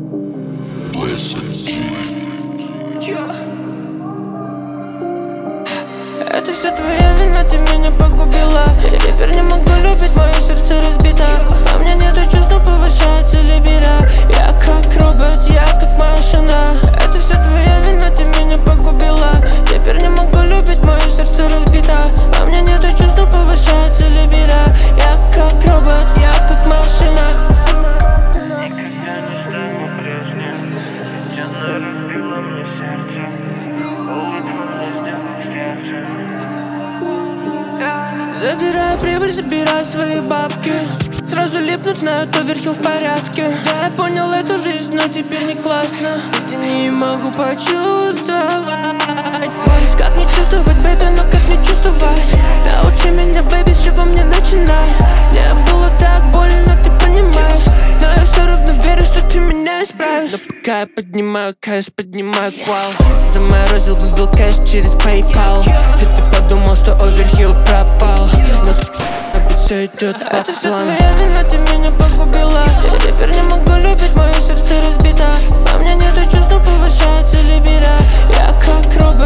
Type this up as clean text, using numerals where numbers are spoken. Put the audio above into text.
Это все твоя вина, ты меня погубила. Я теперь не могу любить, мое сердце разбито. А мне нету чувств, но повышается либидо. Я как робот, я как машина. Это все твоя вина, ты меня погубила. Теперь не могу любить, мое сердце разбито. А мне нету чувств, но повышается либидо. Я как робот, я как машина. Никогда не стану прежним, ведь она разбила мне сердце. Улыбку мне сделай стержень. Забираю прибыль, забираю свои бабки. Сразу липнуть, знают, оверхилл в порядке. Да, я понял эту жизнь, но теперь не классно. Ведь я не могу почувствовать. Ой, как не чувствовать, бэйби, но как не чувствовать? Научи меня, бэйби, с чего мне начинать? Мне было так больно, ты понимаешь. Но я все равно верю, что ты меня исправишь. Но пока я поднимаю кэш, поднимаю квал. Заморозил, вывел кэш через PayPal. И ты подумал, что оверхилл пропал. Но опять все идет по плану. Это все твоя вина, ты меня погубила. Я теперь не могу любить, мое сердце разбито. А мне нету чувств, но повышается либидо. Я как робот.